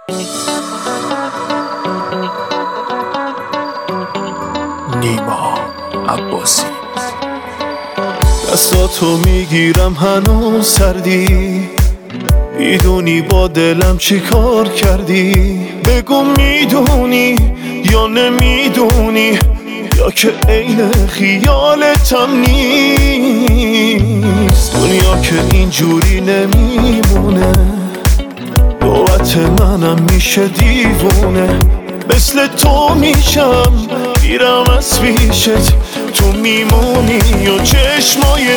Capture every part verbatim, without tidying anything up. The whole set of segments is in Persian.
نیما عباسی. دستاتو میگیرم هنوز سردی، میدونی با دلم چی کار کردی. بگو میدونی یا نمیدونی، یا که عین خیالتم نیست. دنیا که اینجوری نمیمونه، نوبت منم میشه دیوونه. مثل تو میشم میرم از پیشت، تو میمونی و چشمای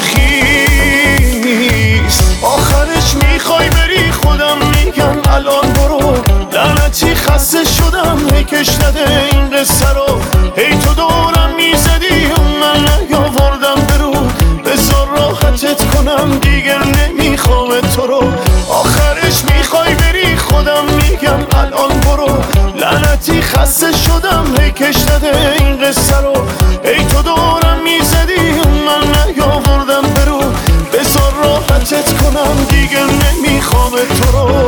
خیس. آخرش میخوای بری، خودم میگم الان برو. لعنتی خسته شدم، هی کش نده این قصه رو. هی تو دورم میزدی و من نیاوردم برو. بذار راحتت کنم دیگه نمیخوام تو رو. آخرش میخوای بری، خودم میگم الان برو. لعنتی خسته شدم، هی کش نده این قصه رو. ای تو دورم میزدی و من نیاوردم برو. بذار راحتت کنم دیگه نمیخوام تو رو.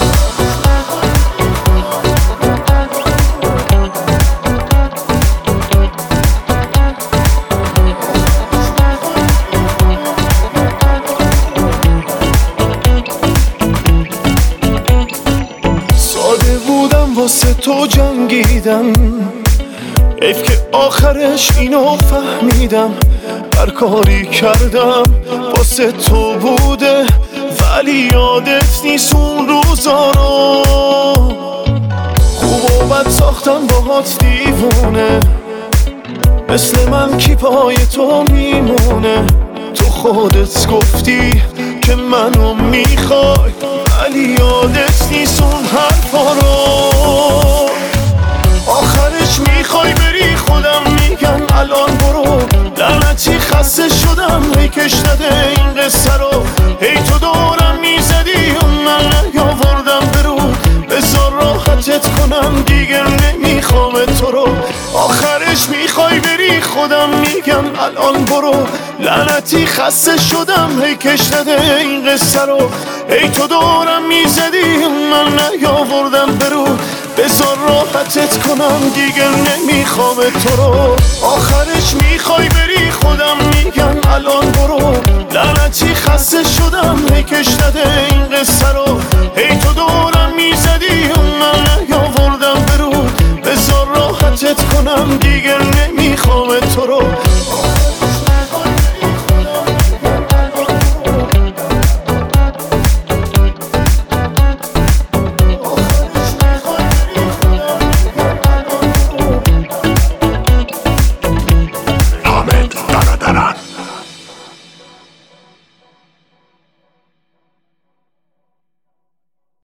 ساده بودم واسه تو جنگیدم، حیف که آخرش اینو فهمیدم. هر کاری کردم واسه تو بوده، ولی یادت نیست اون روزا رو. خوب و بد ساختم باهات دیوونه، مثل من کی پای تو میمونه. تو خودت گفتی که منو میخوای، ولی یادت نیست اون حرفا رو. آخرش میخوای بری، خودم میگم الان برو. لعنتی خسته شدم، هی کش نده این قصه رو. هی تو دورم میزدی و من نیاوردم برو. بذار راحتت کنم دیگه نمیخوام تو رو. آخرش میخوای بری، خودم میگم الان برو. لعنتی خسته شدم، هی کش نده این قصه رو. هی تو دورم میزدی و من نیاوردم برو. بذار راحتت کنم دیگه نمیخوام تو رو. آخرش میخوای بری، خودم میگم الان برو. لعنتی خسته شدم، هی کش نده این قصه رو. هی تو دورم میزدی و من نیاوردم برو. بذار راحتت کنم